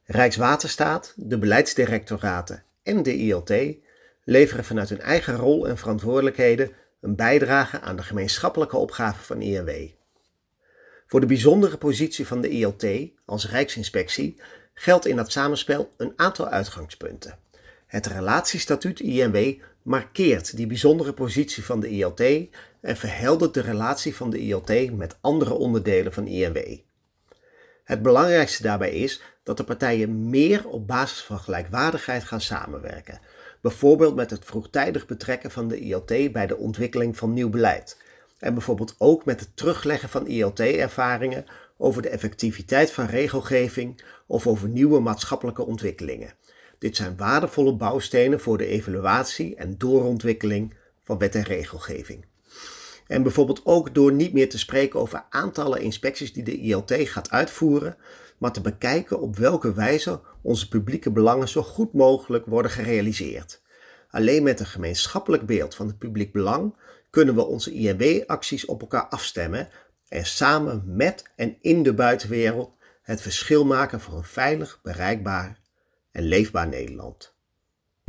Rijkswaterstaat, de beleidsdirectoraten en de ILT leveren vanuit hun eigen rol en verantwoordelijkheden een bijdrage aan de gemeenschappelijke opgave van INW. Voor de bijzondere positie van de ILT als Rijksinspectie geldt in dat samenspel een aantal uitgangspunten. Het relatiestatuut INW markeert die bijzondere positie van de ILT en verheldert de relatie van de ILT met andere onderdelen van INW. Het belangrijkste daarbij is dat de partijen meer op basis van gelijkwaardigheid gaan samenwerken. Bijvoorbeeld met het vroegtijdig betrekken van de ILT bij de ontwikkeling van nieuw beleid. En bijvoorbeeld ook met het terugleggen van ILT-ervaringen over de effectiviteit van regelgeving of over nieuwe maatschappelijke ontwikkelingen. Dit zijn waardevolle bouwstenen voor de evaluatie en doorontwikkeling van wet en regelgeving. En bijvoorbeeld ook door niet meer te spreken over aantallen inspecties die de ILT gaat uitvoeren, maar te bekijken op welke wijze onze publieke belangen zo goed mogelijk worden gerealiseerd. Alleen met een gemeenschappelijk beeld van het publiek belang kunnen we onze INW-acties op elkaar afstemmen en samen met en in de buitenwereld het verschil maken voor een veilig, bereikbaar en leefbaar Nederland.